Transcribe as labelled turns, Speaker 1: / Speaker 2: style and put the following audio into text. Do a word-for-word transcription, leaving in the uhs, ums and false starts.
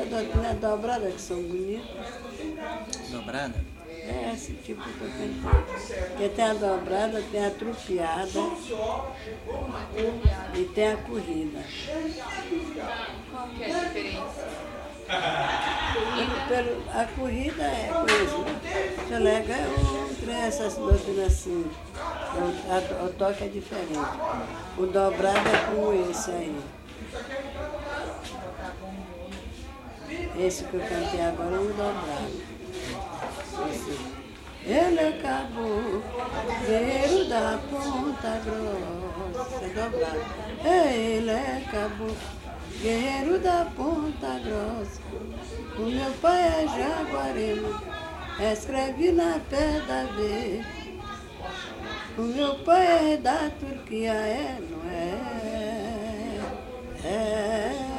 Speaker 1: do, do, dobrada que são bonitas.
Speaker 2: Dobrada?
Speaker 1: É, esse tipo que eu cantei. Porque tem a dobrada, tem a trupeada e tem a corrida.
Speaker 3: Qual que é a diferença?
Speaker 1: Pelo, pelo, a corrida é coisa, né? O Chalega é um trem, essas doutrinas assim. O, a, o toque é diferente. O dobrado é como esse aí. Esse que eu cantei agora é um dobrado. Esse. Ele é caboclo, guerreiro da Ponta Grossa. É dobrado. Ele é caboclo, guerreiro da Ponta Grossa. O meu pai é jaguarema, escreve na pedra verde. O meu pai é da Turquia, é, não é? É.